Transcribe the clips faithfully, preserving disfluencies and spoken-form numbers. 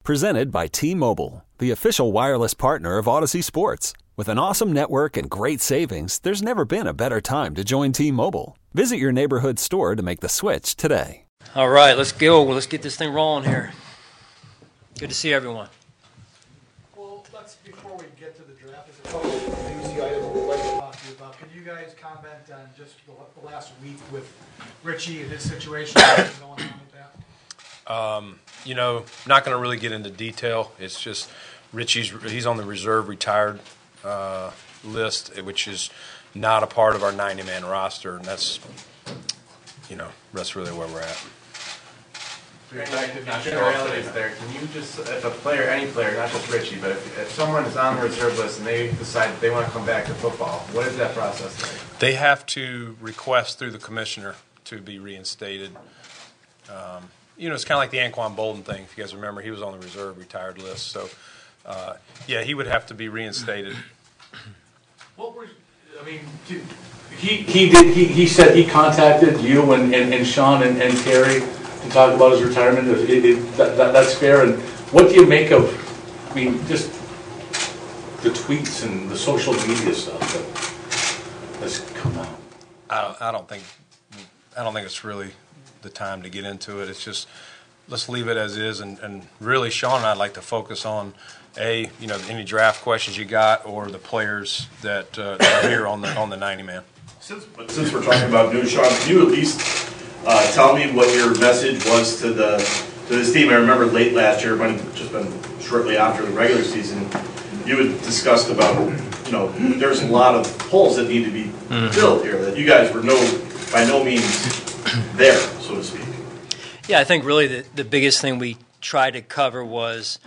Presented by T-Mobile, the official wireless partner of Odyssey Sports. With an awesome network and great savings, there's never been a better time to join T-Mobile. Visit your neighborhood store to make the switch today. All right, let's go. Let's get this thing rolling here. Good to see everyone. Well, let's, before we get to the draft, there's a couple of newsy items we'd like to talk to you about. Could you guys comment on just the, the last week with Richie and his situation? What's going on with that? Um, you know, not going to really get into detail. It's just Richie's he's on the reserve retired uh, list, which is not a part of our ninety-man roster, and that's, you know, that's really where we're at. Generalities there. Can you just, if a player, any player, not just Richie, but if, if someone is on the reserve list and they decide that they want to come back to football, what is that process like? They have to request through the commissioner to be reinstated. Um, you know, it's kind of like the Anquan Bolden thing. If you guys remember, he was on the reserve retired list. So, uh, yeah, he would have to be reinstated. What were, I mean, did, he he did he, he said he contacted you and, and, and Sean and, and Terry to talk about his retirement. It, it, that, that, that's fair. And what do you make of, I mean, just the tweets and the social media stuff that has come out? I don't, I don't think I don't think it's really the time to get into it. It's just, let's leave it as is, and, and really Sean and I'd like to focus on a you know any draft questions you got or the players that, uh, that are here on the on the ninety man. Since but since we're talking about news, Sean, can you at least uh, tell me what your message was to the to this team? I remember late last year, when just been shortly after the regular season, you had discussed about you know there's a lot of holes that need to be mm-hmm. filled here, that you guys were no by no means there, so to speak. Yeah, I think really the, the biggest thing we tried to cover was,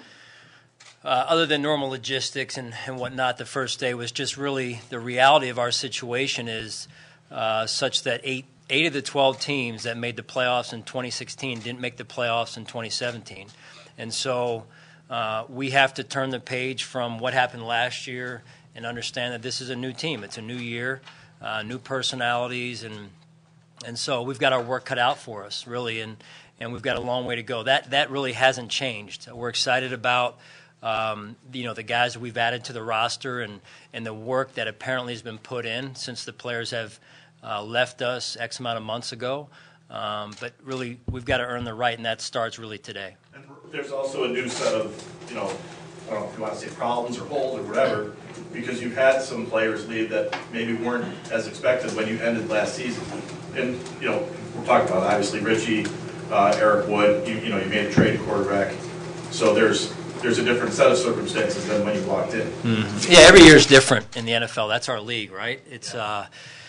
uh, other than normal logistics and, and whatnot, the first day was just really the reality of our situation is uh, such that eight eight of the twelve teams that made the playoffs in twenty sixteen didn't make the playoffs in twenty seventeen. And so uh, we have to turn the page from what happened last year and understand that this is a new team. It's a new year, uh, new personalities, and And so we've got our work cut out for us, really, and, and we've got a long way to go. That that really hasn't changed. We're excited about um, you know the guys that we've added to the roster and, and the work that apparently has been put in since the players have uh, left us X amount of months ago. Um, but really, we've got to earn the right, and that starts really today. And there's also a new set of, you know, I don't know if you want to say problems or holes or whatever, because you've had some players leave that maybe weren't as expected when you ended last season. And, you know, we're talking about, obviously, Richie, uh, Eric Wood, you, you know, you made a trade quarterback. So there's there's a different set of circumstances than when you walked in. Mm-hmm. Yeah, every year is different in the N F L. That's our league, right? It's uh,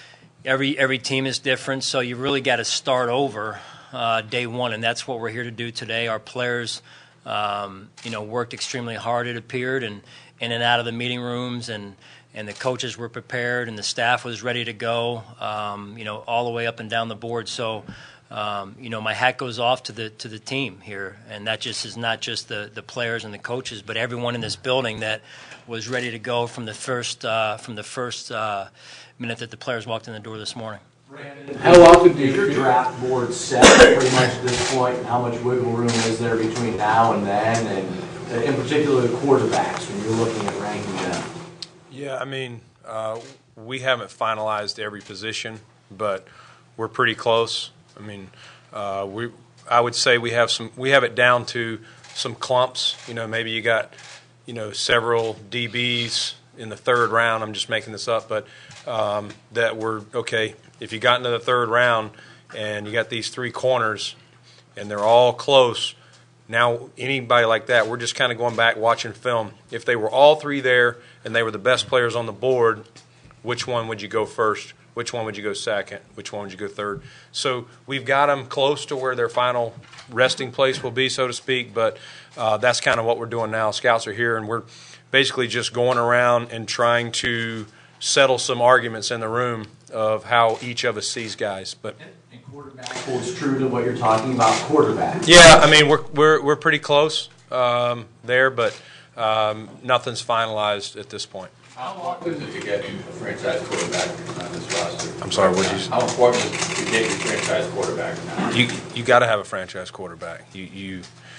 every every team is different, so you really got to start over uh, day one, and that's what we're here to do today. Our players, um, you know, worked extremely hard, it appeared, and in and out of the meeting rooms, and and the coaches were prepared, and the staff was ready to go, um, you know, all the way up and down the board. So, um, you know, my hat goes off to the to the team here, and that just is not just the, the players and the coaches, but everyone in this building that was ready to go from the first uh, from the first uh, minute that the players walked in the door this morning. How often do your draft board set pretty much at this point, and how much wiggle room is there between now and then, and in particular the quarterbacks when you're looking at ranking them? Yeah, I mean, uh, we haven't finalized every position, but we're pretty close. I mean, uh, we I would say we have some we have it down to some clumps. You know, maybe you got you know several D Bs in the third round. I'm just making this up, but um, that we're okay. If you got into the third round and you got these three corners and they're all close. Now, anybody like that, we're just kind of going back watching film. If they were all three there and they were the best players on the board, which one would you go first? Which one would you go second? Which one would you go third? So we've got them close to where their final resting place will be, so to speak, but uh, that's kind of what we're doing now. Scouts are here, and we're basically just going around and trying to settle some arguments in the room of how each of us sees guys. But and quarterback holds true to what you're talking about, quarterback. Yeah, I mean we're we're we're pretty close um, there, but um, nothing's finalized at this point. How important is it to get a franchise quarterback on this roster? I'm sorry, what did you say? How important is it to get your franchise quarterback now? You you got to have a franchise quarterback. You you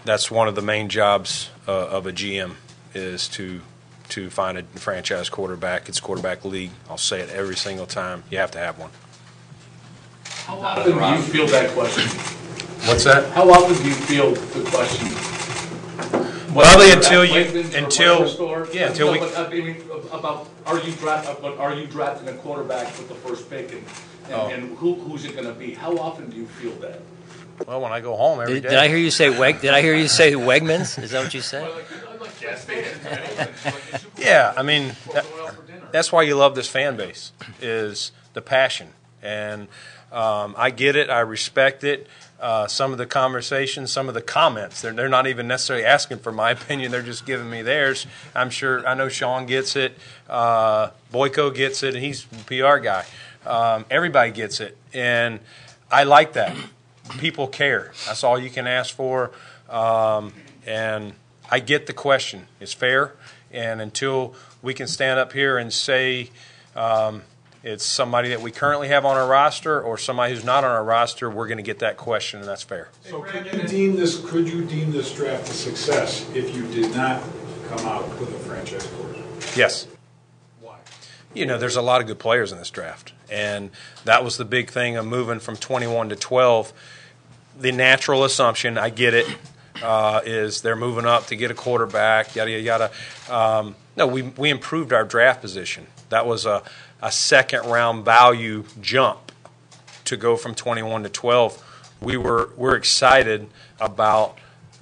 that's one of the main jobs uh, of a G M is to to find a franchise quarterback. It's quarterback league. I'll say it every single time. You have to have one. How often do you field that question? What's that? How often do you field the question? Well, until you, until, yeah, until no, we. But, I mean, about are you draft, but are you drafting a quarterback with the first pick, and and, Oh. and who who's it going to be? How often do you field that? Well, when I go home every Did, day. did I hear you say Weg? Did I hear you say Wegmans? Is that what you said? Yeah, I mean, that, that's why you love this fan base, is the passion. And um, I get it. I respect it. Uh, some of the conversations, some of the comments, they're, they're not even necessarily asking for my opinion. They're just giving me theirs. I'm sure, I know Sean gets it. Uh, Boyko gets it, and he's the P R guy. Um, everybody gets it. And I like that. People care. That's all you can ask for. Um, and I get the question. It's fair. And until we can stand up here and say um, it's somebody that we currently have on our roster or somebody who's not on our roster, we're going to get that question, and that's fair. So could you deem this, could you deem this draft a success if you did not come out with a franchise quarterback? Yes. Why? You know, there's a lot of good players in this draft. And that was the big thing of moving from twenty-one to twelve. The natural assumption, I get it, uh, is they're moving up to get a quarterback, yada, yada, yada. Um, no, we, we improved our draft position. That was a, a second-round value jump to go from twenty-one to twelve. We were we're excited about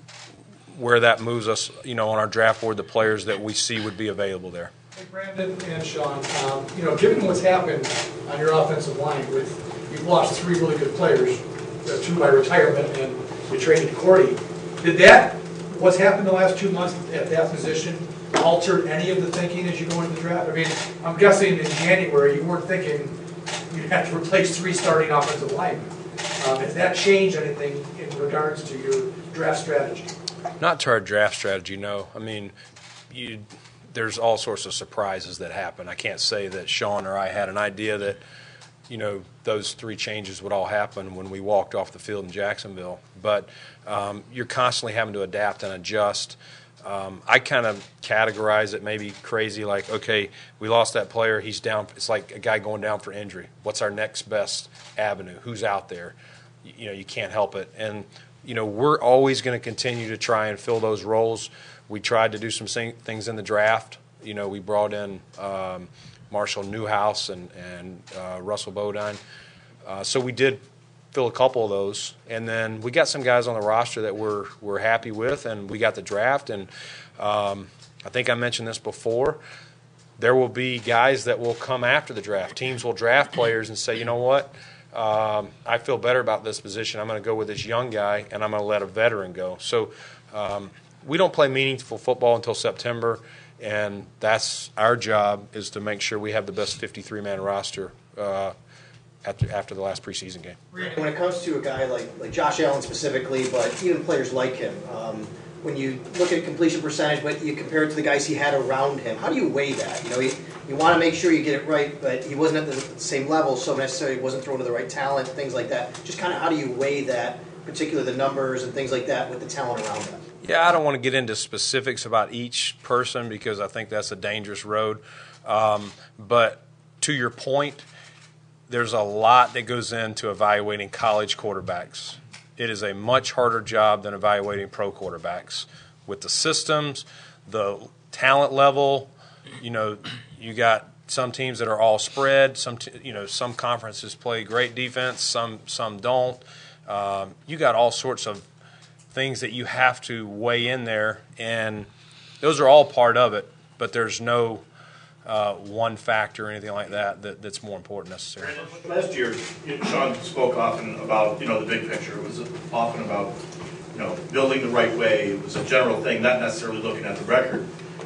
where that moves us, you know, on our draft board, the players that we see would be available there. Hey, Brandon and Sean, um, you know, given what's happened on your offensive line, with you've lost three really good players, uh, two by retirement, and you traded Cordy. Did that, what's happened the last two months at that position, alter any of the thinking as you go into the draft? I mean, I'm guessing in January you weren't thinking you'd have to replace three starting offensive linemen. Um, has that changed anything in regards to your draft strategy? Not to our draft strategy, no. I mean, you, there's all sorts of surprises that happen. I can't say that Sean or I had an idea that, you know, those three changes would all happen when we walked off the field in Jacksonville. But um, you're constantly having to adapt and adjust. Um, I kind of categorize it maybe crazy, like, okay, we lost that player, he's down. It's like a guy going down for injury. What's our next best avenue? Who's out there? You, you know, you can't help it. And, you know, we're always going to continue to try and fill those roles. We tried to do some things in the draft. You know, we brought in um, Marshall Newhouse and, and uh, Russell Bodine. Uh, so we did fill a couple of those. And then we got some guys on the roster that we're, we're happy with, and we got the draft. And um, I think I mentioned this before. There will be guys that will come after the draft. Teams will draft players and say, you know what, um, I feel better about this position. I'm going to go with this young guy, and I'm going to let a veteran go. So um, we don't play meaningful football until September, and that's our job, is to make sure we have the best fifty-three man roster uh, after, after the last preseason game. When it comes to a guy like, like Josh Allen specifically, but even players like him, um, when you look at completion percentage, but you compare it to the guys he had around him, how do you weigh that? You know, you, you want to make sure you get it right, but he wasn't at the same level, so necessarily wasn't thrown to the right talent, things like that. Just kind of how do you weigh that, particularly the numbers and things like that, with the talent around him? Yeah, I don't want to get into specifics about each person because I think that's a dangerous road. Um, but to your point, there's a lot that goes into evaluating college quarterbacks. It is a much harder job than evaluating pro quarterbacks. With the systems, the talent level, you know, you got some teams that are all spread. Some, t- you know, some conferences play great defense, some some don't. Um, you got all sorts of things that you have to weigh in there, and those are all part of it. But there's no uh, one factor or anything like that, that that's more important necessarily. Last year, you know, Sean spoke often about, you know, the big picture. It was often about, you know, building the right way. It was a general thing, not necessarily looking at the record.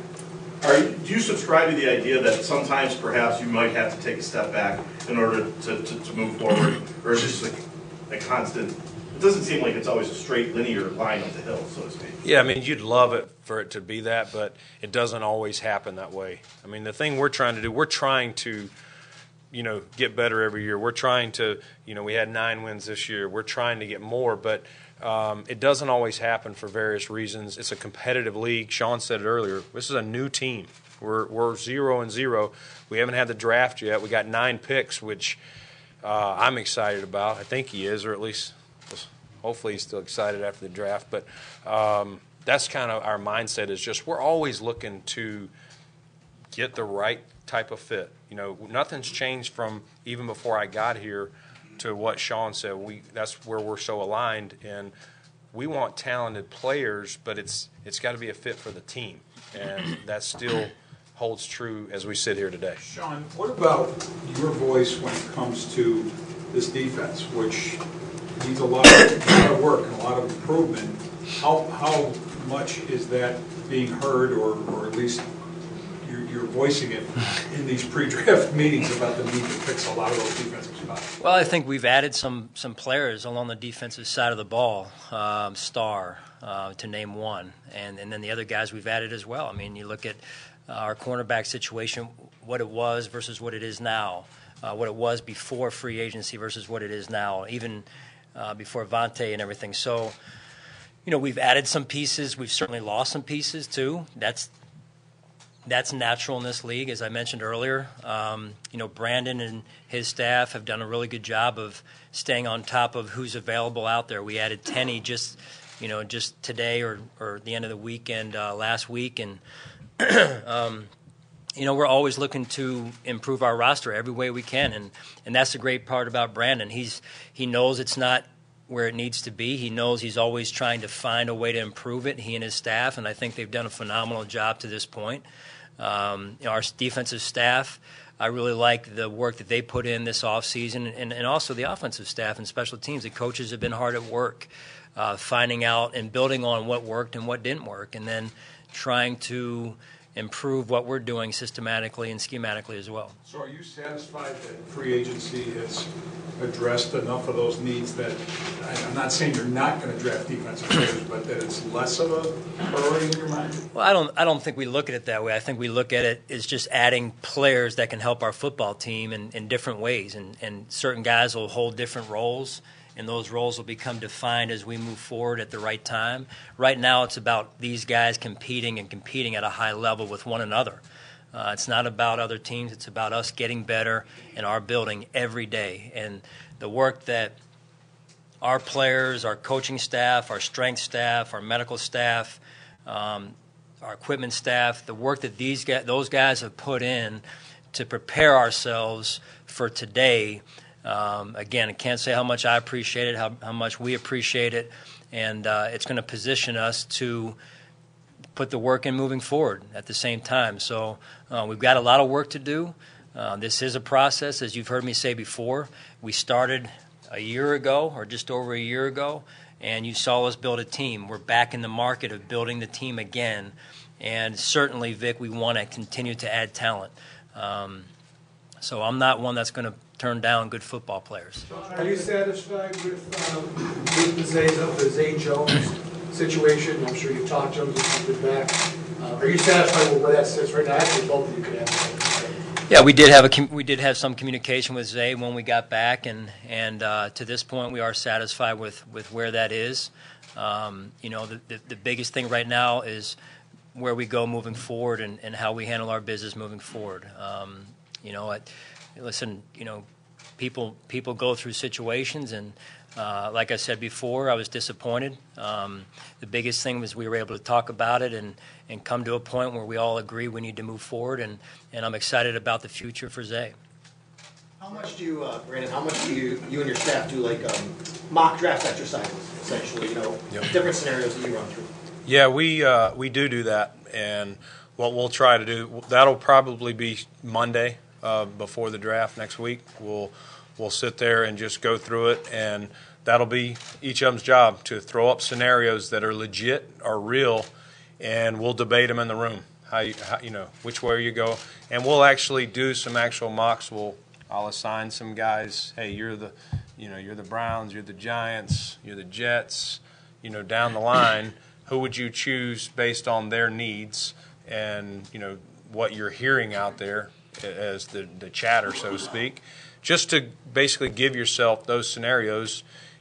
Are you, do you subscribe to the idea that sometimes perhaps you might have to take a step back in order to, to, to move forward, or is it just like a constant? It doesn't seem like it's always a straight linear line up the hill, so to speak. Yeah, I mean, you'd love it for it to be that, but it doesn't always happen that way. I mean, the thing we're trying to do, we're trying to, you know, get better every year. We're trying to, you know, we had nine wins this year. We're trying to get more, but Um, it doesn't always happen for various reasons. It's a competitive league. Sean said it earlier. This is a new team. We're we're zero and zero. We haven't had the draft yet. We got nine picks, which uh, I'm excited about. I think he is, or at least hopefully he's still excited after the draft. But um, that's kind of our mindset. Is just we're always looking to get the right type of fit. You know, nothing's changed from even before I got here to what Sean said. We that's where we're so aligned, and we want talented players, but it's it's got to be a fit for the team, and that still holds true as we sit here today. Sean, what about your voice when it comes to this defense, which needs a lot of, a lot of work and a lot of improvement? How how much is that being heard, or or at least you're, you're voicing it in these pre-draft meetings about the need to fix a lot of those defensive spots? Well, I think we've added some some players along the defensive side of the ball, um, Star, uh, to name one, and and then the other guys we've added as well. I mean, you look at uh, our cornerback situation, what it was versus what it is now, uh, what it was before free agency versus what it is now, even uh, before Vontae and everything. So, you know, we've added some pieces. We've certainly lost some pieces too. That's That's natural in this league, as I mentioned earlier. Um, you know, Brandon and his staff have done a really good job of staying on top of who's available out there. We added Tenney just, you know, just today or, or the end of the weekend uh, last week, and um, you know, we're always looking to improve our roster every way we can, and and that's the great part about Brandon. He's he knows it's not where it needs to be. He knows he's always trying to find a way to improve it, he and his staff, and I think they've done a phenomenal job to this point. Um, you know, our defensive staff, I really like the work that they put in this offseason, and, and also the offensive staff and special teams. The coaches have been hard at work uh, finding out and building on what worked and what didn't work, and then trying to improve what we're doing systematically and schematically as well. So are you satisfied that free agency has addressed enough of those needs that, I'm not saying you're not going to draft defensive players, but that it's less of a priority in your mind? Well, I don't I don't think we look at it that way. I think we look at it as just adding players that can help our football team in, in different ways, and, and certain guys will hold different roles, and those roles will become defined as we move forward at the right time. Right now it's about these guys competing and competing at a high level with one another. Uh, it's not about other teams. It's about us getting better in our building every day. And the work that our players, our coaching staff, our strength staff, our medical staff, um, our equipment staff, the work that these guys, those guys have put in to prepare ourselves for today. Um, again, I can't say how much I appreciate it, how, how much we appreciate it, and uh, it's going to position us to put the work in moving forward at the same time. So uh, we've got a lot of work to do. Uh, this is a process, as you've heard me say before. We started a year ago or just over a year ago, and you saw us build a team. We're back in the market of building the team again, and certainly, Vic, we want to continue to add talent. Um, so I'm not one that's going to turn down good football players. Are you satisfied with, um, with the Zay, the Zay Jones situation? I'm sure you've talked to him since you've been back. Uh, are you satisfied with where that sits right now? Actually, both of you could answer. Yeah, we did have a we did have some communication with Zay when we got back, and and uh, to this point, we are satisfied with, with where that is. Um, you know, the, the the biggest thing right now is where we go moving forward, and, and how we handle our business moving forward. Um, you know, I, listen, you know, people people go through situations, and uh, like I said before, I was disappointed. Um, the biggest thing was we were able to talk about it and, and come to a point where we all agree we need to move forward, and, and I'm excited about the future for Zay. How much do you, uh, Brandon, how much do you, you and your staff do like um, mock draft exercises, essentially, you know, Yep. different scenarios that you run through? Yeah, we uh, we do do that, and what we'll try to do, that'll probably be Monday uh, before the draft next week. We'll we'll sit there and just go through it, and that'll be each of them's job to throw up scenarios that are legit, are real, and we'll debate them in the room. How you, how, you know, which way you go, and we'll actually do some actual mocks. We'll I'll assign some guys. Hey, you're the, you know, you're the Browns, you're the Giants, you're the Jets. You know, down the line, who would you choose based on their needs and, you know, what you're hearing out there as the, the chatter, so to speak, just to basically give yourself those scenarios.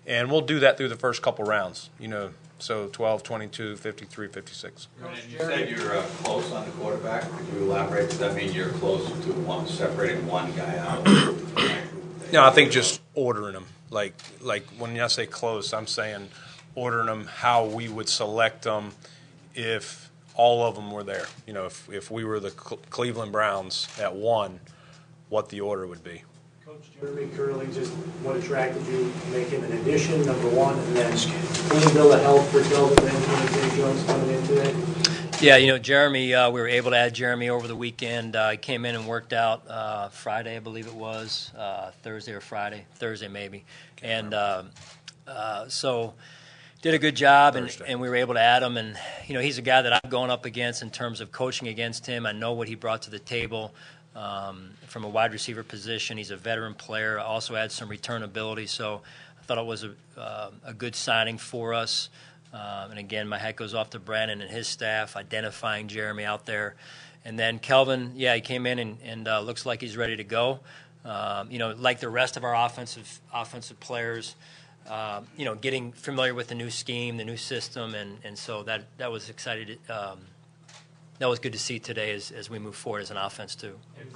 and we'll do that through the first couple rounds, you know, so twelve, twenty-two, fifty-three, fifty-six. You said you're uh, close on the quarterback. Could you elaborate? Does that mean you're close to one, separating one guy out? No, I think just ordering them. Like, like when I say close, I'm saying ordering them how we would select them if all of them were there. You know, if, if we were the Cl- Cleveland Browns at one, what the order would be. Coach Jeremy Curley, just what attracted you to make him an addition, number one, and then clean bill of health for Kelvin Benjamin and Zay Jones coming in today? Yeah, you know, Jeremy, uh, we were able to add Jeremy over the weekend. Uh, he came in and worked out uh, Friday, I believe it was, uh, Thursday or Friday, Thursday maybe. And uh, uh, so did a good job, and, and we were able to add him. And, you know, he's a guy that I've gone up against in terms of coaching against him. I know what he brought to the table um, from a wide receiver position. He's a veteran player, also had some return ability. So I thought it was a, uh, a good signing for us. Um, and again, my hat goes off to Brandon and his staff, identifying Jeremy out there. And then Kelvin, yeah, he came in and, and uh, looks like he's ready to go. Um, you know, like the rest of our offensive offensive players, uh, you know, getting familiar with the new scheme, the new system, and, and so that that was excited. Um, that was good to see today as, as we move forward as an offense too.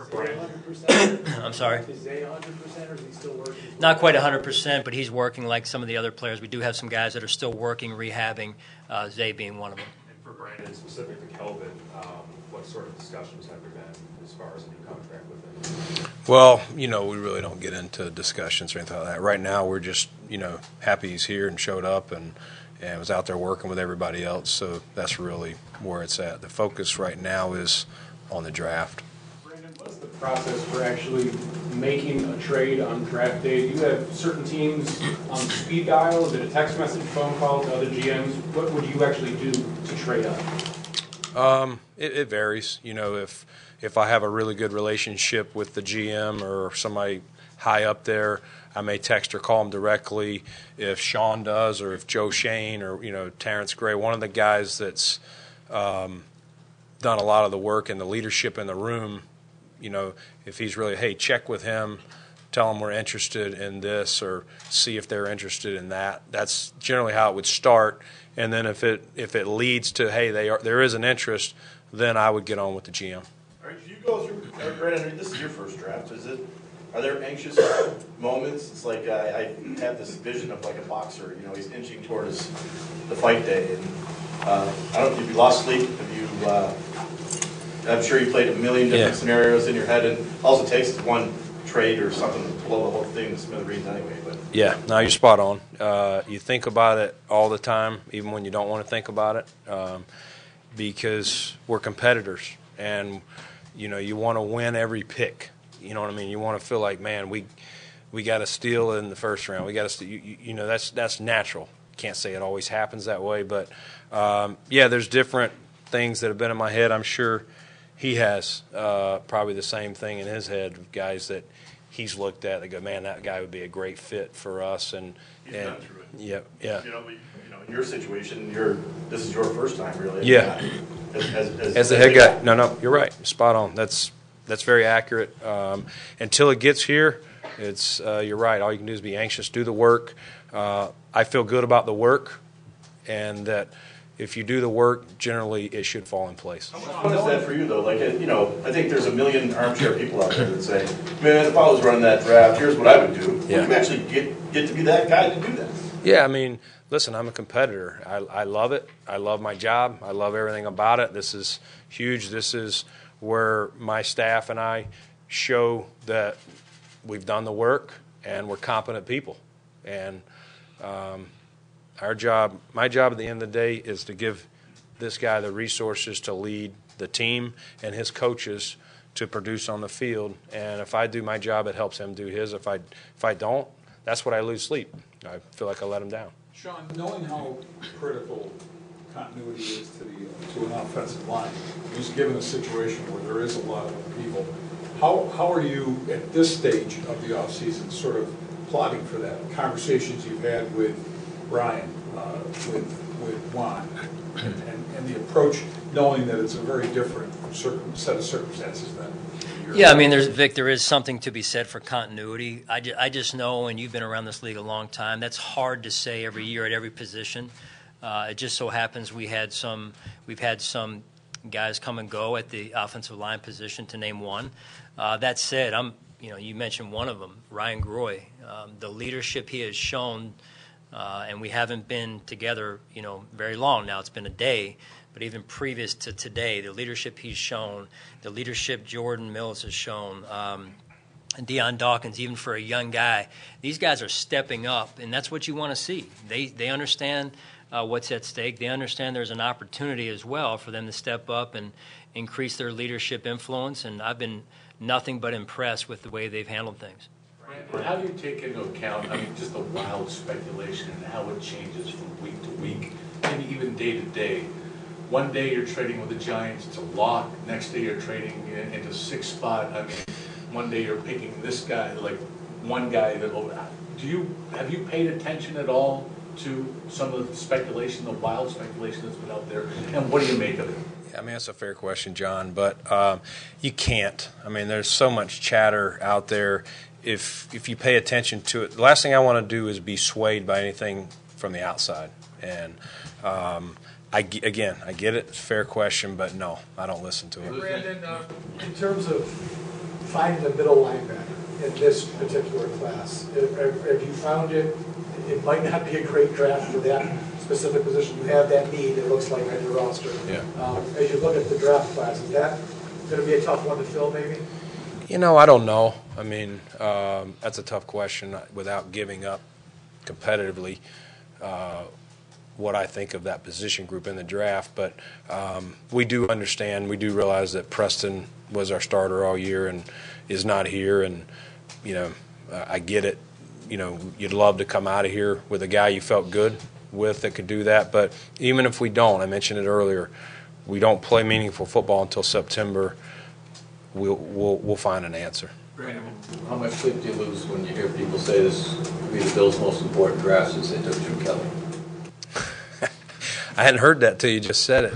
I'm sorry? Is Zay one hundred percent or is he still working? Not quite one hundred percent, but he's working like some of the other players. We do have some guys that are still working, rehabbing, uh, Zay being one of them. And for Brandon, specific to Kelvin, um, what sort of discussions have there been as far as a new contract with him? Well, you know, we really don't get into discussions or anything like that. Right now, we're just, you know, happy he's here and showed up and, and was out there working with everybody else. So that's really where it's at. The focus right now is on the draft. Brandon, what's the process for actually making a trade on draft day? Do you have certain teams on speed dial? Is it a text message, phone call to other G Ms? What would you actually do to trade up? Um, it, it varies. You know, if if I have a really good relationship with the G M or somebody high up there, I may text or call him directly. If Sean does, or if Joe Shane or, you know, Terrence Gray, one of the guys that's um, done a lot of the work and the leadership in the room, you know, if he's really, hey, check with him, tell him we're interested in this, or see if they're interested in that. That's generally how it would start. And then if it if it leads to, hey, they are there is an interest, then I would get on with the G M. All right, you go through, uh, Brandon, this is your first draft, is it? Are there anxious moments? It's like uh, I have this vision of like a boxer, you know, he's inching towards the fight day. And uh, I don't know if you lost sleep, have you, uh, I'm sure you played a million different yeah. scenarios in your head, and all it takes is one trade or something to blow the whole thing to smithereens anyway. But yeah, no, you're spot on. Uh, you think about it all the time, even when you don't want to think about it, um, because we're competitors, and you know you want to win every pick. You know what I mean? You want to feel like, man, we we got to steal in the first round. We got to, you, you know, that's that's natural. Can't say it always happens that way, but um, yeah, there's different things that have been in my head. I'm sure he has uh, probably the same thing in his head. Guys that he's looked at, they go, man, that guy would be a great fit for us. And he's and done through it. Yeah, yeah. You know, we, you know, in your situation, you're this is your first time, really. Yeah. As, as, as, as the head guy, no, no, you're right, spot on. That's. That's very accurate. Um, until it gets here, it's uh, you're right. All you can do is be anxious, do the work. Uh, I feel good about the work, and that if you do the work, generally it should fall in place. How much fun is that for you, though? Like, you know, I think there's a million armchair people out there that say, "Man, if I was running that draft, here's what I would do." Yeah. Well, you actually get get to be that guy to do that. Yeah, I mean, listen, I'm a competitor. I, I love it. I love my job. I love everything about it. This is huge. This is where my staff and I show that we've done the work and we're competent people. And um, our job, my job at the end of the day is to give this guy the resources to lead the team and his coaches to produce on the field. And if I do my job, it helps him do his. If I if I don't, that's what I lose sleep. I feel like I let him down. Sean, knowing how critical continuity is to the to an offensive line, just given a situation where there is a lot of people, how how are you at this stage of the offseason sort of plotting for that? Conversations you've had with Brian, uh, with with Juan, and, and, and the approach, knowing that it's a very different circum, set of circumstances than year. Yeah, I mean, there's Vic. There is something to be said for continuity. I, ju- I just know, and you've been around this league a long time. That's hard to say every year at every position. Uh, it just so happens we had some. We've had some guys come and go at the offensive line position, to name one. Uh, that said, I'm. You know, you mentioned one of them, Ryan Groy. Um, the leadership he has shown, uh, and we haven't been together, you know, very long now. It's been a day, but even previous to today, the leadership he's shown, the leadership Jordan Mills has shown, um, and Deion Dawkins, even for a young guy, these guys are stepping up, and that's what you want to see. They they understand uh, what's at stake. They understand there's an opportunity as well for them to step up and increase their leadership influence, and I've been nothing but impressed with the way they've handled things. But how do you take into account, I mean, just the wild speculation and how it changes from week to week, maybe even day to day? One day you're trading with the Giants, it's a lock. Next day you're trading in- into sixth spot. I mean, one day you're picking this guy, like one guy that, do you, have you paid attention at all to some of the speculation, the wild speculation that's been out there? And what do you make of it? I mean, that's a fair question, John, but um, you can't. I mean, there's so much chatter out there. If if you pay attention to it, the last thing I want to do is be swayed by anything from the outside. And um, I again, I get it. It's a fair question, but no, I don't listen to it. Brandon, uh, in terms of finding the middle linebacker in this particular class, have, have you found it? It might not be a great draft for that specific position. You have that need, it looks like, on your roster. Yeah. Um, as you look at the draft class, is that going to be a tough one to fill, maybe? You know, I don't know. I mean, um, that's a tough question without giving up competitively uh, what I think of that position group in the draft. But um, we do understand, we do realize that Preston was our starter all year and is not here. And, you know, uh, I get it. You know, you'd love to come out of here with a guy you felt good with that could do that. But even if we don't, I mentioned it earlier, we don't play meaningful football until September, we'll we'll, we'll find an answer. Brandon, how much sleep do you lose when you hear people say this could be the Bills' most important draft since they took Jim Kelly? I hadn't heard that till you just said it.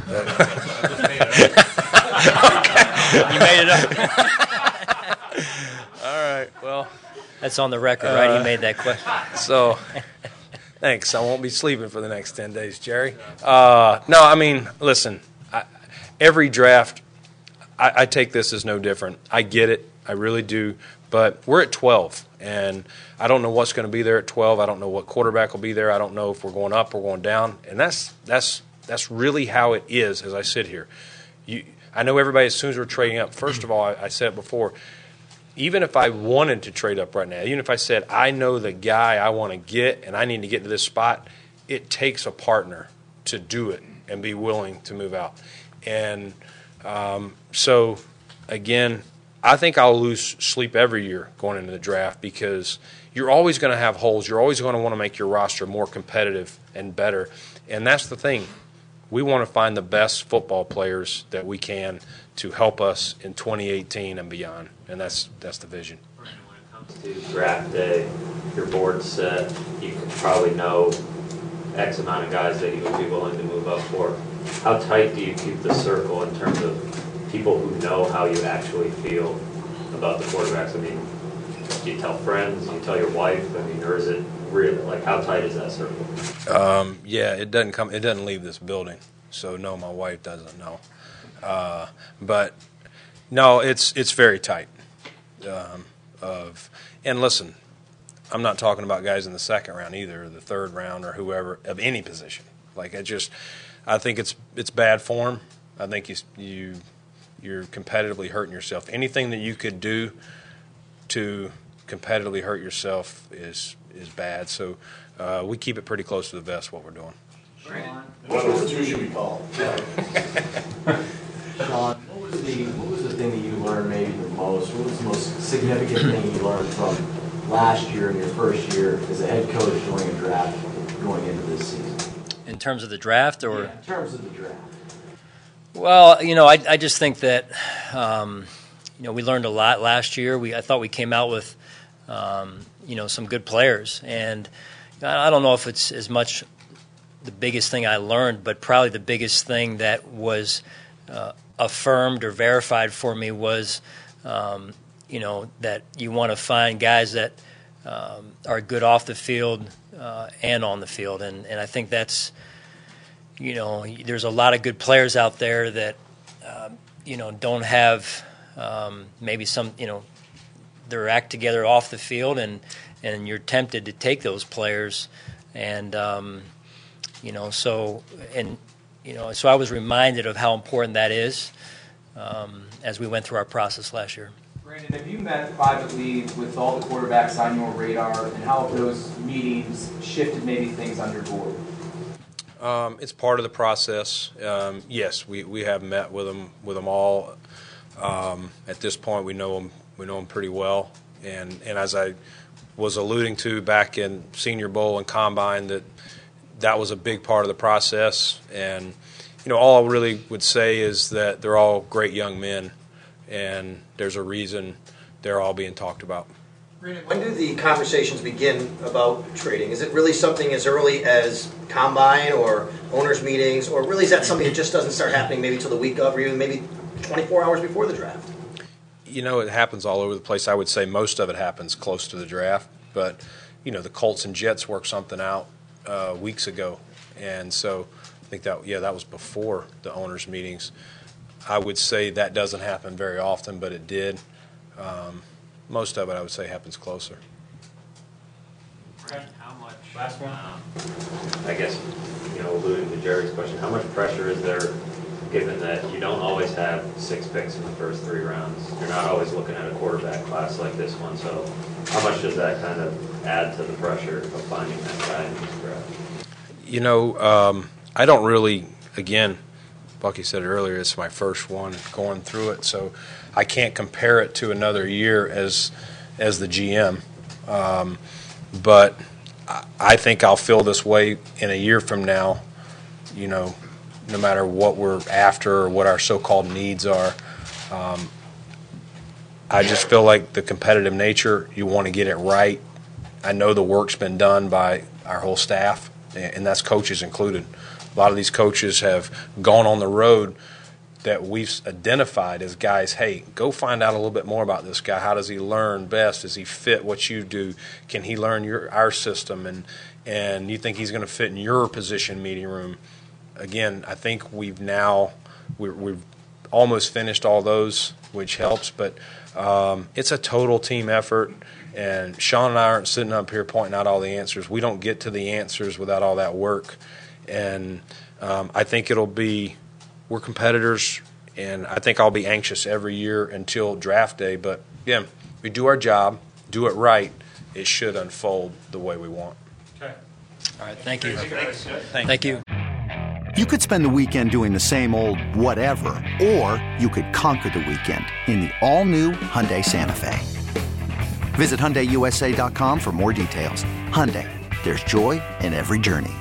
You made it up. All right, well. That's on the record, right? Uh, He made that question. So, thanks. I won't be sleeping for the next ten days, Jerry. Uh, no, I mean, listen, I, every draft, I, I take this as no different. I get it. I really do. But we're at twelve, and I don't know what's going to be there at twelve. I don't know what quarterback will be there. I don't know if we're going up or going down. And that's that's that's really how it is as I sit here. You, I know everybody, as soon as we're trading up, first of all, I, I said it before, even if I wanted to trade up right now, even if I said, I know the guy I want to get and I need to get to this spot, it takes a partner to do it and be willing to move out. And um, so, again, I think I'll lose sleep every year going into the draft because you're always going to have holes. You're always going to want to make your roster more competitive and better. And that's the thing. We want to find the best football players that we can to help us in twenty eighteen and beyond, and that's that's the vision. When it comes to draft day, your board's set, you can probably know X amount of guys that you would be willing to move up for. How tight do you keep the circle in terms of people who know how you actually feel about the quarterbacks? I mean, do you tell friends, do you tell your wife, I mean, or is it really, like, how tight is that circle? Um, yeah, it doesn't come. It doesn't leave this building, so no, my wife doesn't know. Uh, but no, it's it's very tight. Um, of and listen, I'm not talking about guys in the second round either, or the third round, or whoever of any position. Like I just, I think it's it's bad form. I think you you you're competitively hurting yourself. Anything that you could do to competitively hurt yourself is is bad. So uh, we keep it pretty close to the vest what we're doing. What number two should we call? Sean, what was the what was the thing that you learned maybe the most? What was the most significant thing you learned from last year and your first year as a head coach doing a draft going into this season? In terms of the draft, or yeah, in terms of the draft. Well, you know, I I just think that um, you know we learned a lot last year. We I thought we came out with um, you know some good players, and I don't know if it's as much the biggest thing I learned, but probably the biggest thing that was uh, affirmed or verified for me was um, you know, that you want to find guys that um, are good off the field uh, and on the field. And, and I think that's, you know, there's a lot of good players out there that, um, you know, don't have um, maybe some, you know, their act together off the field, and, and you're tempted to take those players. And, um, you know, so, and, you know, so I was reminded of how important that is um, as we went through our process last year. Brandon, have you met privately with all the quarterbacks on your radar, and how have those meetings shifted maybe things on your board? Um, it's part of the process. Um, yes, we, we have met with them with them all. Um, at this point, we know them we know them pretty well, and and as I was alluding to back in Senior Bowl and Combine, that that was a big part of the process. And you know, all I really would say is that they're all great young men, and there's a reason they're all being talked about. When do the conversations begin about trading? Is it really something as early as Combine or owners' meetings, or really is that something that just doesn't start happening maybe till the week of, or even maybe twenty-four hours before the draft? You know, it happens all over the place. I would say most of it happens close to the draft, but you know, the Colts and Jets worked something out uh, weeks ago, and so I think that yeah, that was before the owners' meetings. I would say that doesn't happen very often, but it did. Um, Most of it, I would say, happens closer. How much? Last one. Um, I guess, you know, alluding to Jerry's question, how much pressure is there, given that you don't always have six picks in the first three rounds? You're not always looking at a quarterback class like this one. So, how much does that kind of add to the pressure of finding that guy in this draft? You know, um, I don't really. Again, Bucky said it earlier, it's my first one going through it, so I can't compare it to another year as as the G M. Um, but I think I'll feel this way in a year from now, you know, no matter what we're after or what our so-called needs are. Um, I just feel like the competitive nature, you want to get it right. I know the work's been done by our whole staff, and that's coaches included. A lot of these coaches have gone on the road that we've identified as guys, hey, go find out a little bit more about this guy. How does he learn best? Does he fit what you do? Can he learn your our system? And and you think he's going to fit in your position meeting room? Again, I think we've now we're, we've almost finished all those, which helps. But um, it's a total team effort. And Sean and I aren't sitting up here pointing out all the answers. We don't get to the answers without all that work. And um, I think it'll be we're competitors, and I think I'll be anxious every year until draft day. But, again, we do our job, do it right, it should unfold the way we want. Okay. All right, thank you. Thanks. Thank, thank you. You could spend the weekend doing the same old whatever, or you could conquer the weekend in the all-new Hyundai Santa Fe. Visit Hyundai U S A dot com for more details. Hyundai, there's joy in every journey.